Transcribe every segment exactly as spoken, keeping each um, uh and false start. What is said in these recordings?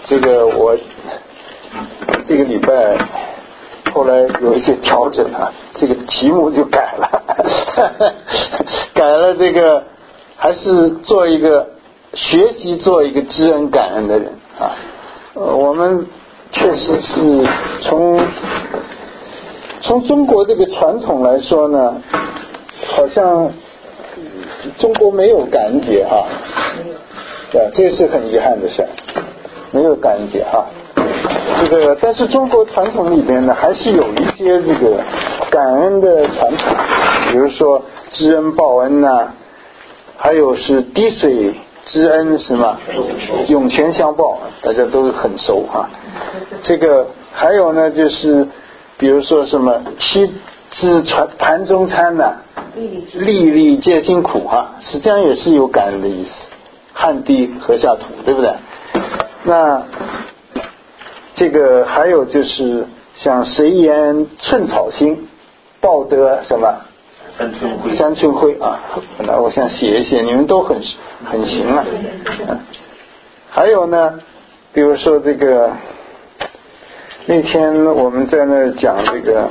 这个我这个礼拜后来有一些调整啊，这个题目就改了改了这个还是做一个学习做一个知恩感恩的人啊。呃，我们确实是从从中国这个传统来说呢，好像中国没有感恩节哈，对，这是很遗憾的事，没有感恩节哈。这个但是中国传统里边呢，还是有一些这个感恩的传统，比如说知恩报恩呐、啊，还有是滴水知恩什么涌泉相报，大家都很熟哈。这个还有呢，就是比如说什么七知传盘中餐呐、啊，粒粒皆辛苦哈，实际上也是有感恩的意思。汗滴禾下土，对不对？那这个还有就是像谁言寸草心，报得什么三春晖三春晖啊！本来我想写一写，你们都很很行啊。嗯，还有呢，比如说这个那天我们在那儿讲这个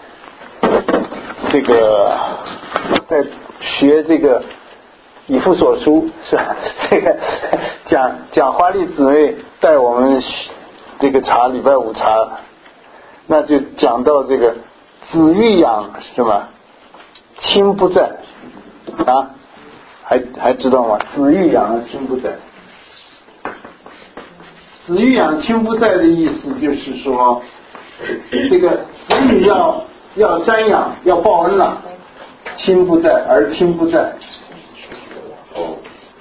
这个在学这个以弗所书是吧？这个讲讲华丽姊妹带我们这个查礼拜五查，那就讲到这个子欲养什么亲不在啊，还还知道吗？子欲养亲不在。子欲养亲不在的意思就是说，这个子女要要瞻仰要报恩了，亲不在而亲不在。哦，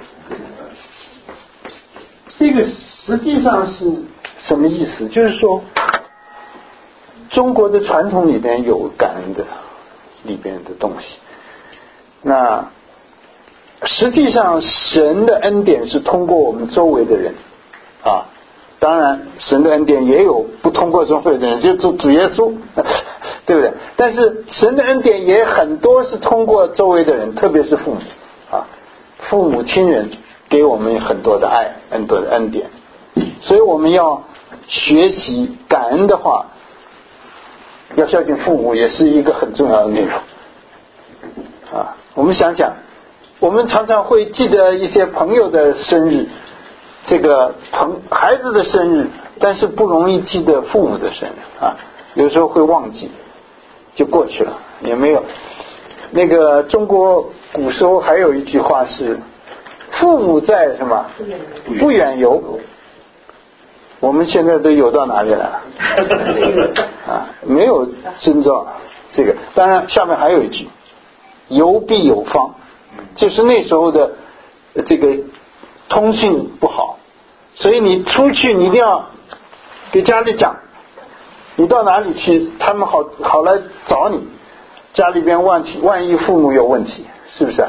这个实际上是什么意思？就是说，中国的传统里边有感恩的里边的东西。那实际上神的恩典是通过我们周围的人啊，当然神的恩典也有不通过周围的人，就主主耶稣对不对？但是神的恩典也很多是通过周围的人，特别是父母啊，父母亲人给我们很多的爱，很多的恩典，所以我们要学习感恩的话，要孝敬父母也是一个很重要的内容啊。我们想想，我们常常会记得一些朋友的生日，这个朋孩子的生日，但是不容易记得父母的生日啊，有时候会忘记，就过去了，也没有。那个中国古时候还有一句话是父母在什么不远游，我们现在都游到哪里来了啊？没有征兆这个。当然下面还有一句游必有方，就是那时候的这个通讯不好，所以你出去你一定要给家里讲，你到哪里去他们好好来找你，家里边万万一父母有问题，是不是？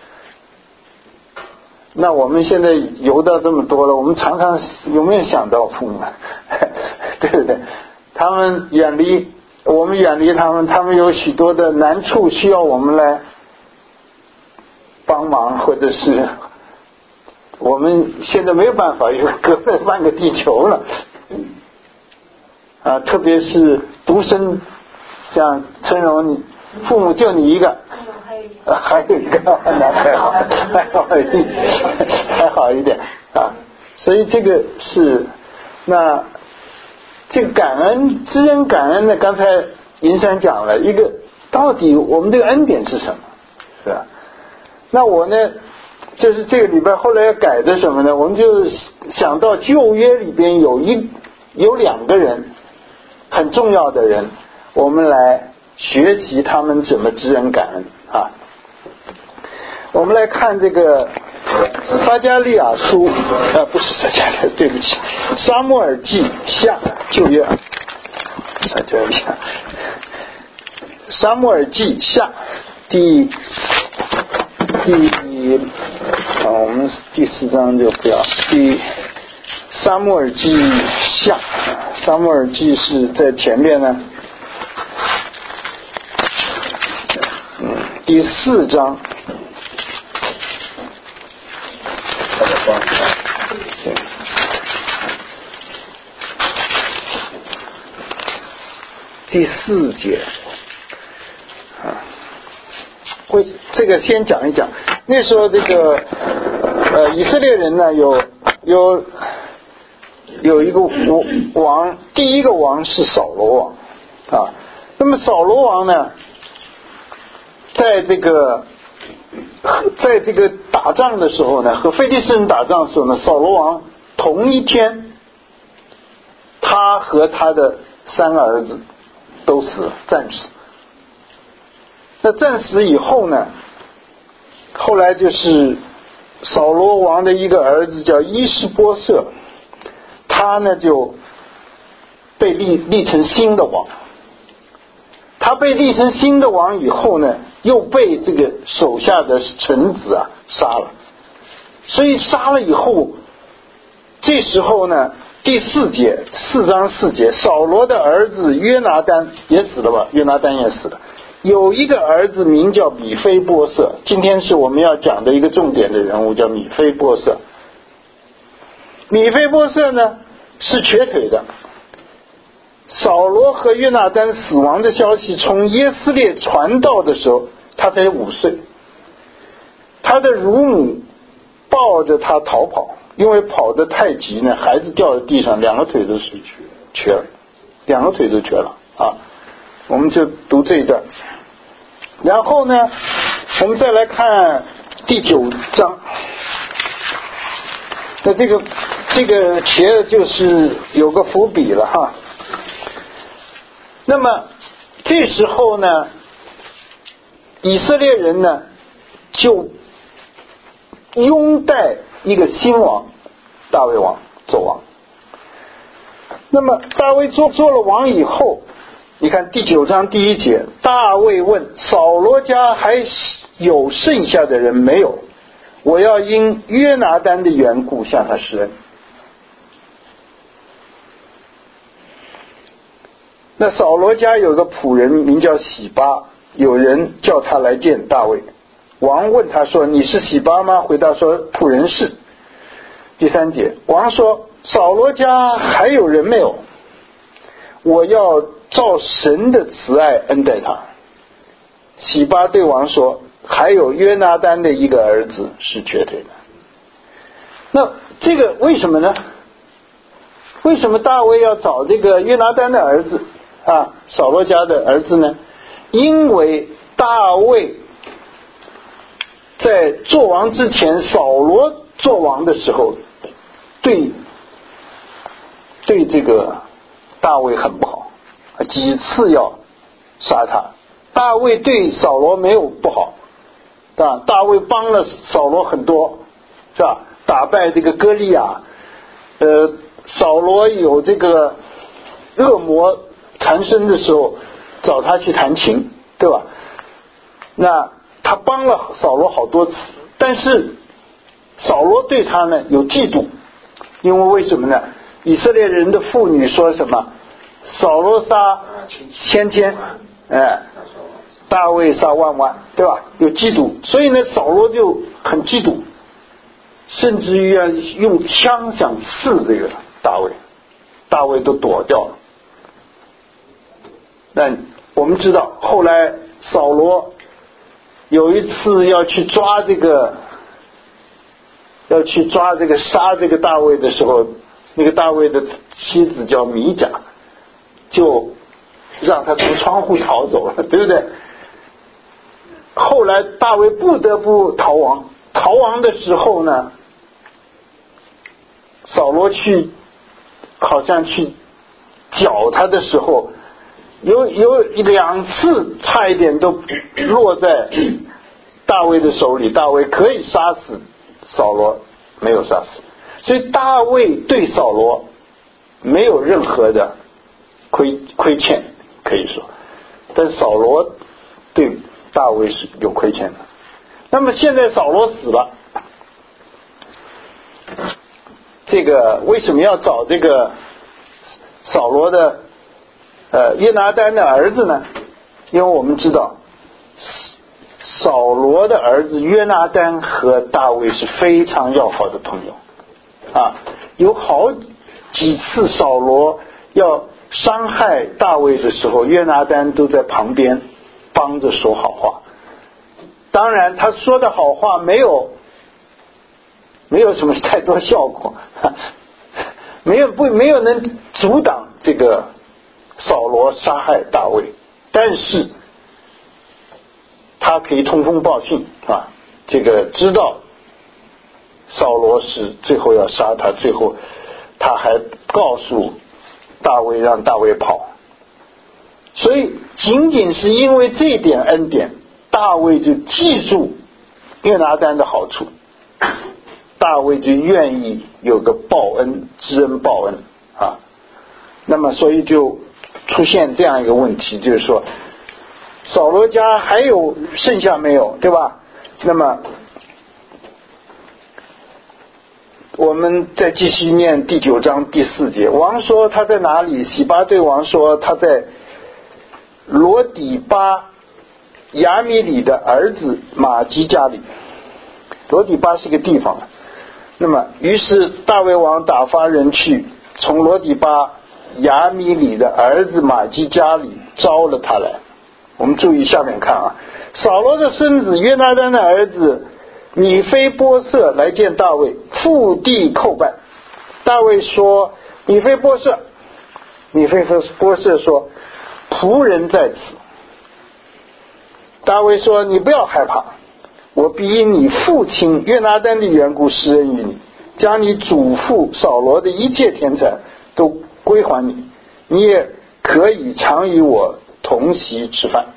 那我们现在游到这么多了，我们常常有没有想到父母对不对？他们远离我们，远离他们，他们有许多的难处需要我们来帮忙，或者是我们现在没有办法，因为隔了半个地球了啊！特别是独生，像陈荣，你父母就你一个，啊、还有一个，那还好，还好一点，还好一点啊！所以这个是那这个感恩知恩感恩呢，刚才银山讲了一个，到底我们这个恩典是什么，是吧？那我呢，就是这个礼拜后来要改的什么呢？我们就想到旧约里边有一有两个人很重要的人，我们来学习他们怎么知恩感恩啊。我们来看这个撒迦利亚书，呃，不是撒迦利亚，对不起，撒母耳记下旧约，撒迦利亚，撒母耳记下第第啊，我们第四章就不要第撒母耳记下，撒母耳记是在前面呢，嗯，第四章。 第四节啊，会这个先讲一讲。那时候这个呃以色列人呢有有有一个王，第一个王是扫罗王啊。那么扫罗王呢，在这个在这个打仗的时候呢，和非利士人打仗的时候呢，扫罗王同一天，他和他的三个儿子都死了，战死。那战死以后呢，后来就是扫罗王的一个儿子叫伊施波设，他呢就被立立成新的王。他被立成新的王以后呢，又被这个手下的臣子啊杀了。所以杀了以后，这时候呢，第四节四章四节，扫罗的儿子约拿单也死了吧？约拿单也死了。有一个儿子名叫米非波设，今天是我们要讲的一个重点的人物，叫米非波设。米非波设呢是瘸腿的。扫罗和约拿单死亡的消息从耶斯列传到的时候，他才五岁。他的乳母抱着他逃跑，因为跑得太急呢，孩子掉在地上，两个腿都是瘸了，两个腿都瘸了啊。我们就读这一段。然后呢，我们再来看第九章。那这个这个其实就是有个伏笔了哈。那么这时候呢，以色列人呢就拥戴一个新王大卫王做王。那么大卫做做了王以后，你看第九章第一节，大卫问扫罗家还有剩下的人没有？我要因约拿单的缘故向他施恩。那扫罗家有个仆人名叫洗巴，有人叫他来见大卫。王问他说：“你是洗巴吗？”回答说：“仆人是。”第三节，王说：“扫罗家还有人没有？我要照神的慈爱恩待他。”洗巴对王说：“还有约拿单的一个儿子是瘸腿的。”那这个为什么呢？为什么大卫要找这个约拿单的儿子啊，扫罗家的儿子呢？因为大卫在做王之前，扫罗做王的时候，对对这个大卫很不好，几次要杀他。大卫对扫罗没有不好，是吧？大卫帮了扫罗很多，是吧？打败这个歌利亚，呃，扫罗有这个恶魔缠身的时候，找他去弹琴，对吧？那他帮了扫罗好多次，但是扫罗对他呢有嫉妒，因为为什么呢？以色列人的妇女说什么？扫罗杀千千，哎，大卫杀万万，对吧？有嫉妒，所以呢，扫罗就很嫉妒，甚至于要用枪想刺这个大卫，大卫都躲掉了。那我们知道，后来扫罗有一次要去抓这个，要去抓这个杀这个大卫的时候，那个大卫的妻子叫米甲，就让他从窗户逃走了，对不对？后来大卫不得不逃亡，逃亡的时候呢，扫罗去好像去绞他的时候，有有两次差一点都落在大卫的手里，大卫可以杀死扫罗，没有杀死。所以大卫对扫罗没有任何的亏亏欠，可以说，但扫罗对大卫是有亏欠的。那么现在扫罗死了，这个为什么要找这个扫罗的呃约拿单的儿子呢？因为我们知道扫罗的儿子约拿单和大卫是非常要好的朋友啊，有好几次扫罗要伤害大卫的时候，约拿单都在旁边帮着说好话。当然他说的好话没有没有什么太多效果，没有不没有能阻挡这个扫罗杀害大卫，但是他可以通风报信啊，这个知道扫罗是最后要杀他，最后他还告诉大卫让大卫跑，所以仅仅是因为这点恩典，大卫就记住约拿单的好处，大卫就愿意有个报恩，知恩报恩啊。那么所以就出现这样一个问题，就是说扫罗家还有剩下没有，对吧？那么我们再继续念第九章第四节，王说他在哪里？洗巴对王说他在罗底巴亚米里的儿子马基家里。罗底巴是个地方。那么于是大卫王打发人去，从罗底巴亚米里的儿子马基家里招了他来。我们注意下面看啊，扫罗的孙子约拿单的儿子米非波设来见大卫，伏地叩拜。大卫说：米非波设。米非波设说：仆人在此。大卫说：你不要害怕，我必因你父亲约拿单的缘故施恩于你，将你祖父扫罗的一切田产都归还你，你也可以常与我同席吃饭。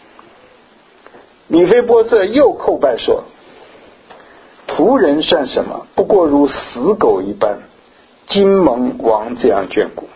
米非波设又叩拜说：仆人算什么？不过如死狗一般，今蒙王这样眷顾。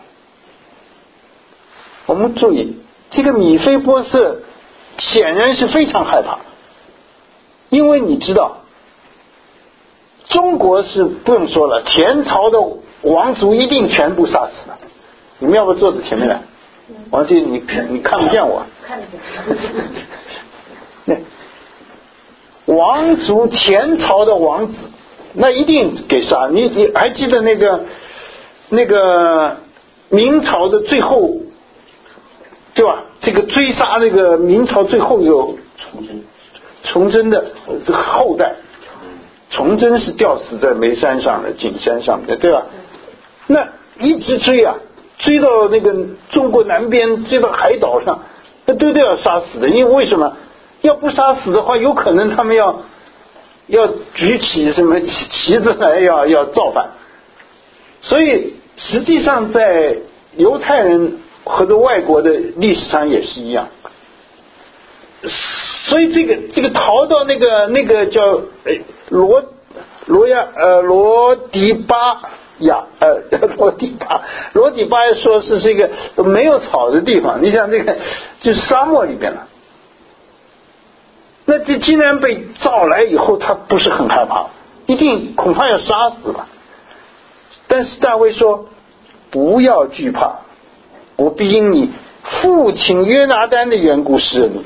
我们注意，这个米非波设显然是非常害怕，因为你知道中国是不用说了，前朝的王族一定全部杀死了。你们要不要坐在前面来？王姐，你你看不见我。看得见。王族前朝的王子，那一定给杀。你你还记得那个那个明朝的最后，对吧？这个追杀那个明朝最后有崇祯，崇祯的这个后代，崇祯是吊死在眉山上的景山上的，对吧？那一直追啊，追到那个中国南边，追到海岛上，那都都要杀死的。因为为什么？要不杀死的话，有可能他们要要举起什么旗子来，要要造反。所以实际上在犹太人或者外国的历史上也是一样。所以这个这个逃到那个那个叫罗罗亚呃罗迪巴亚呃罗迪巴罗迪巴说是这个没有草的地方，你想这个就是沙漠里面了。那这既然被召来以后，他不是很害怕，一定恐怕要杀死了。但是大卫说：不要惧怕，我必因你父亲约拿单的缘故施恩你，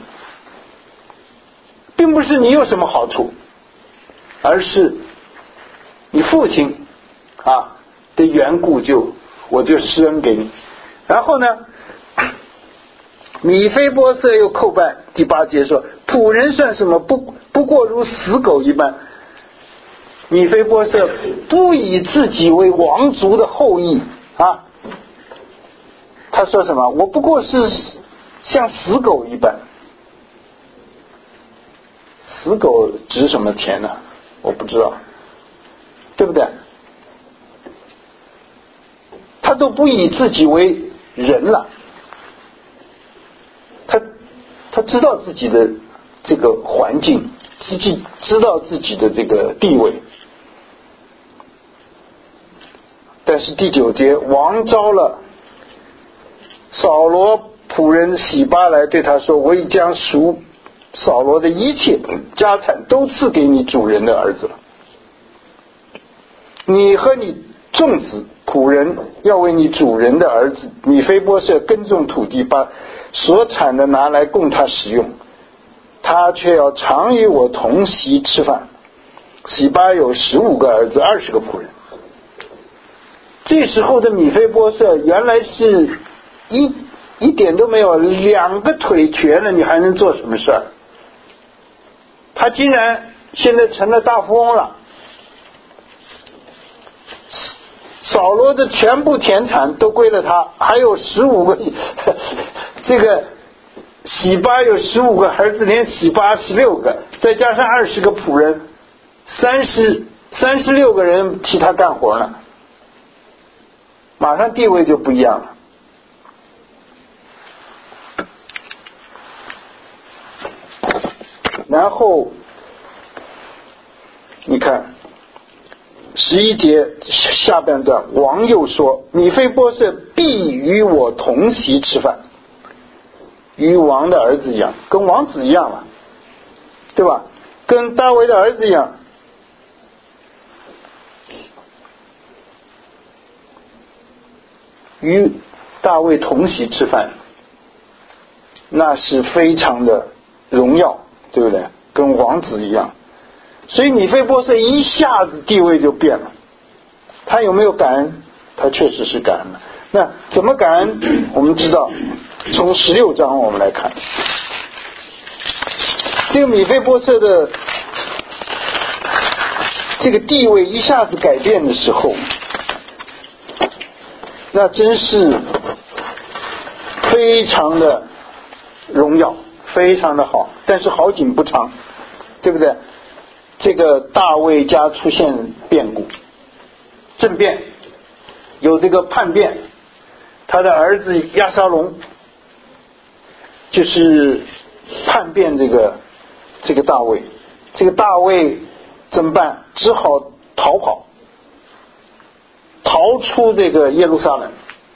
并不是你有什么好处，而是你父亲啊的缘故，就我就施恩给你。然后呢，米非波设又叩拜。第八节说：仆人算什么？不不过如死狗一般。米非波设不以自己为王族的后裔啊，他说什么？我不过是像死狗一般。死狗值什么钱呢？我不知道，对不对？他都不以自己为人了，他他知道自己的这个环境，自己知道自己的这个地位。但是第九节，王招了扫罗仆人洗巴来，对他说：我已将属扫罗的一切家产都赐给你主人的儿子了，你和你众子仆人要为你主人的儿子米非波设耕种土地，把所产的拿来供他使用，他却要常与我同席吃饭。洗巴有十五个儿子，二十个仆人。这时候的米非波设原来是一一点都没有，两个腿瘸了，你还能做什么事儿？他竟然现在成了大富翁了，扫罗的全部田产都归了他，还有十五个这个洗巴有十五个儿子，连洗巴十六个，再加上二十个仆人，三十三十六个人替他干活呢，马上地位就不一样了。然后你看十一节下半段，王又说：米非波设必与我同席吃饭，与王的儿子一样，跟王子一样了，对吧？跟大卫的儿子一样。与大卫同席吃饭，那是非常的荣耀，对不对？跟王子一样。所以米非波设一下子地位就变了。他有没有感恩？他确实是感恩了。那怎么感恩？我们知道，从十六章我们来看，这个米非波设的这个地位一下子改变的时候，那真是非常的荣耀，非常的好，但是好景不长，对不对？这个大卫家出现变故，政变，有这个叛变，他的儿子押沙龙就是叛变这个这个大卫，这个大卫怎么办？只好逃跑，逃出这个耶路撒冷。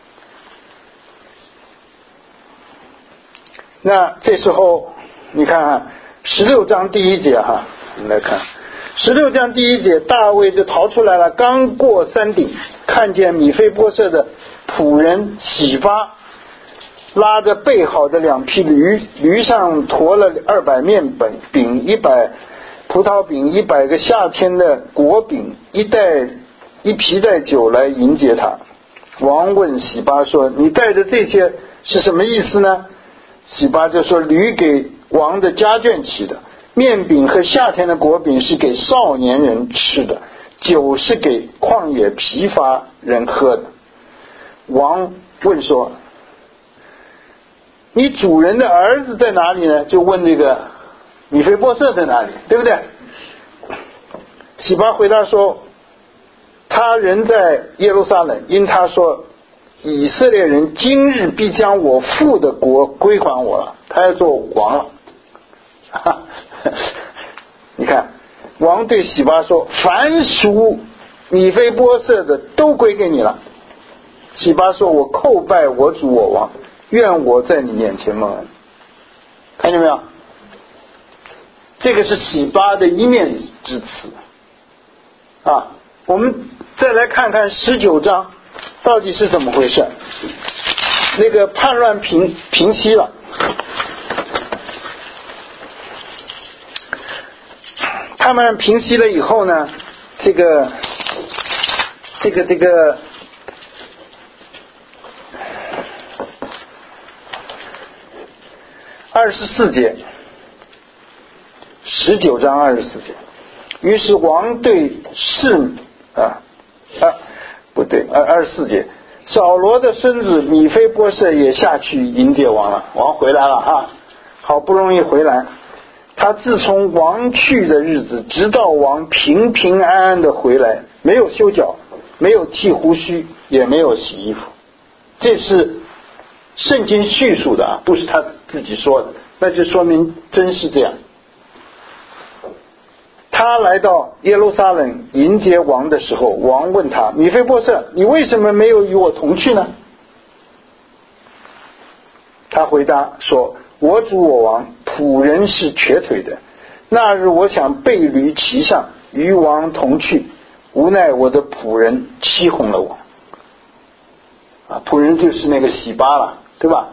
那这时候你看十六章第一节哈，我们来看十六章第一节，大卫就逃出来了，刚过山顶，看见米非波设的仆人洗巴拉着备好的两匹驴，驴上驮了二百面饼，一百葡萄饼，一百个夏天的果饼，一袋一皮带酒来迎接他。王问洗巴说：你带着这些是什么意思呢？洗巴就说：驴给王的家眷骑的，面饼和夏天的果饼是给少年人吃的，酒是给旷野疲乏人喝的。王问说：你主人的儿子在哪里呢？就问这个米非波设在哪里，对不对？洗巴回答说：他人在耶路撒冷，因他说以色列人今日必将我父的国归还我了，他要做王了。你看王对洗巴说：凡属米非波设的都归给你了。洗巴说：我叩拜我主我王，愿我在你眼前蒙恩。看见没有？这个是洗巴的一面之词啊。我们再来看看十九章到底是怎么回事。那个叛乱平平息了，叛乱平息了以后呢，这个这个这个二十四节，十九章二十四节。于是王对示啊啊不对，二二十四节，扫罗的孙子米非波设也下去迎接王了。王回来了啊，好不容易回来。他自从王去的日子，直到王平平安安的回来，没有修脚，没有剃胡须，也没有洗衣服。这是圣经叙述的啊，不是他自己说的，那就说明真是这样。他来到耶路撒冷迎接王的时候，王问他：米非波设，你为什么没有与我同去呢？他回答说：我主我王，仆人是瘸腿的，那日我想背驴骑上与王同去，无奈我的仆人欺哄了我。啊，仆人就是那个洗巴了，对吧？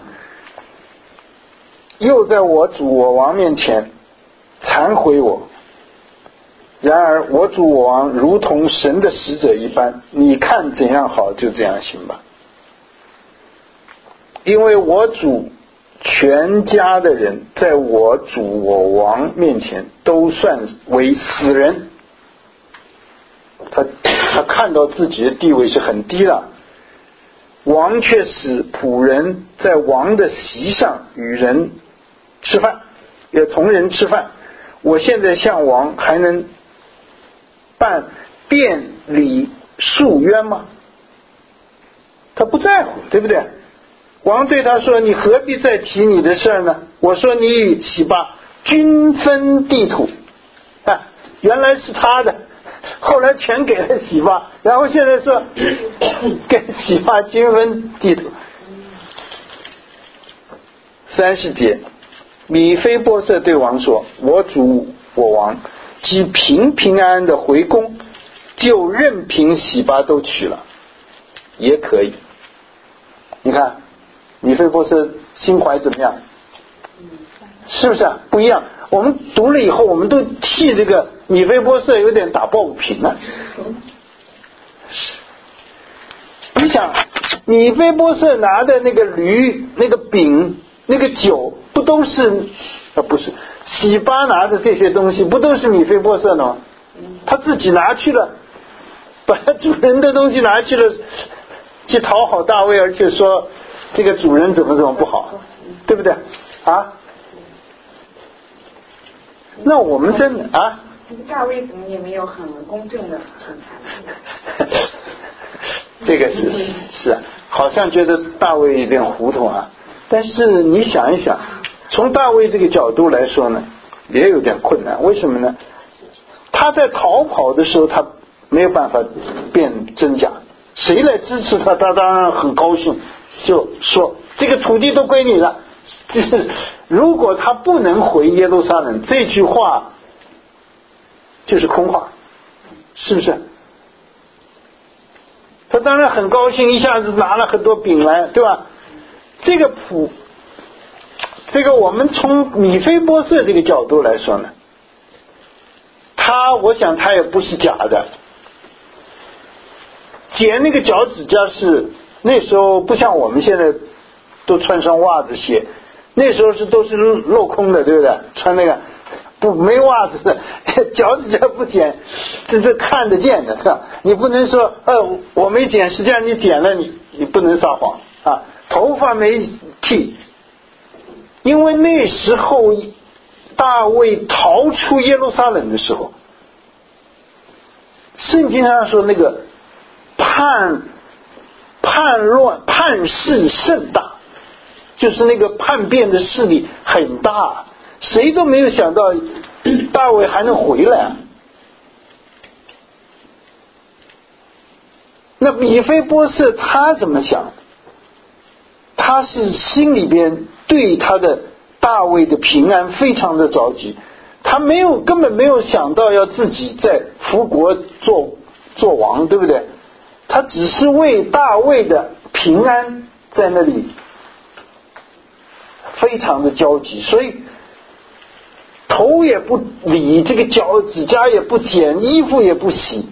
又在我主我王面前忏悔我。然而我主我王如同神的使者一般，你看怎样好就这样行吧。 因为我主全家的人在我主我王面前都算为死人。他他看到自己的地位是很低了，王却使仆人在王的席上与人吃饭，也同人吃饭。我现在向王还能办辩理诉冤吗？他不在乎，对不对？王对他说，你何必再提你的事呢？我说，你与洗巴均分地土啊，原来是他的，后来全给了洗巴，然后现在说给洗巴均分地土。三十节，米非波设对王说，我主我王既平平安安的回宫，就任凭洗巴都娶了也可以。你看米非波设心怀怎么样？是不是啊？不一样。我们读了以后，我们都替这个米非波设有点打抱不平了。你想，米非波设拿的那个驴、那个饼、那个酒，不都是啊？不是，洗巴拿的这些东西，不都是米非波设的吗？他自己拿去了，把他主人的东西拿去了，去讨好大卫，而且说这个主人怎么怎么不好，对不对啊？那我们真的啊， 大卫怎么也没有很公正的审判？ 这个是是啊，好像觉得大卫有点糊涂啊。但是你想一想，从大卫这个角度来说呢，也有点困难。为什么呢？他在逃跑的时候，他没有办法辨真假，谁来支持他，他当然很高兴，就说这个土地都归你了。就是如果他不能回耶路撒冷，这句话就是空话，是不是？他当然很高兴，一下子拿了很多饼来，对吧？这个谱，这个我们从米非波设这个角度来说呢，他我想他也不是假的。剪那个脚趾甲是那时候不像我们现在都穿上袜子鞋，那时候是都是镂空的，对不对？穿那个不没袜子的，脚趾甲不剪，这是看得见的，是吧？你不能说呃我没剪，实际上你剪了，你你不能撒谎啊。头发没剃，因为那时候大卫逃出耶路撒冷的时候，圣经上说那个叛叛乱叛势甚大，就是那个叛变的势力很大，谁都没有想到大卫还能回来啊。那米非波设他怎么想？他是心里边对他的大卫的平安非常的着急，他没有根本没有想到要自己在服国做做王，对不对？他只是为大卫的平安在那里非常的焦急，所以头也不理，这个脚指甲也不剪，衣服也不洗，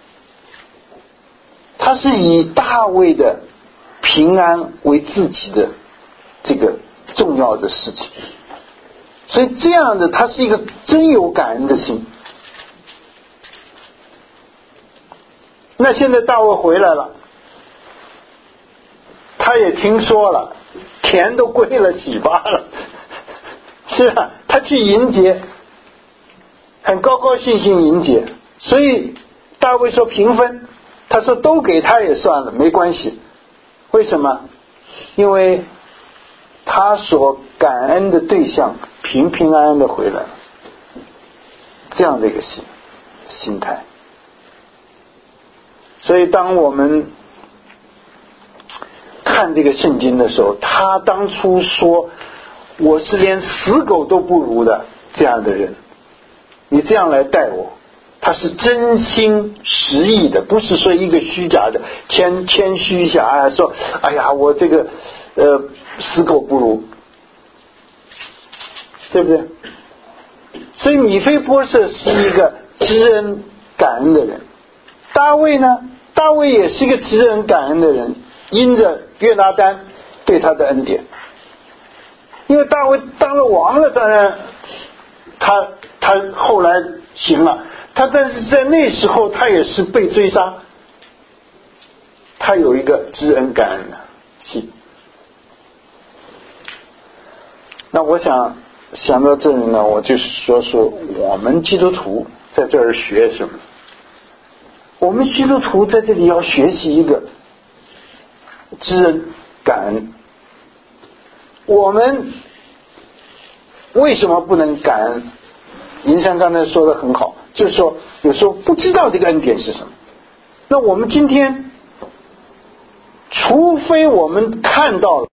他是以大卫的平安为自己的这个重要的事情，所以这样的他是一个真有感恩的心。那现在大卫回来了，他也听说了田都归了洗巴了，是啊，他去迎接，很高高兴兴迎接，所以大卫说平分，他说都给他也算了，没关系。为什么？因为他所感恩的对象平平安安的回来了，这样的一个心心态。所以当我们看这个圣经的时候，他当初说我是连死狗都不如的这样的人，你这样来待我，他是真心实意的，不是说一个虚假的谦谦虚一下啊，说哎呀我这个呃死狗不如，对不对？所以米非波设是一个知恩感恩的人，大卫呢，大卫也是一个知恩感恩的人，因着约拿单对被他的恩典。因为大卫当了王了，当然他他后来行了，他但是在那时候他也是被追杀，他有一个知恩感恩的心。那我想想到这里呢，我就说说我们基督徒在这儿学什么。我们基督徒在这里要学习一个知恩感恩。我们为什么不能感恩？银山刚才说的很好，就是说有时候不知道这个恩典是什么。那我们今天除非我们看到了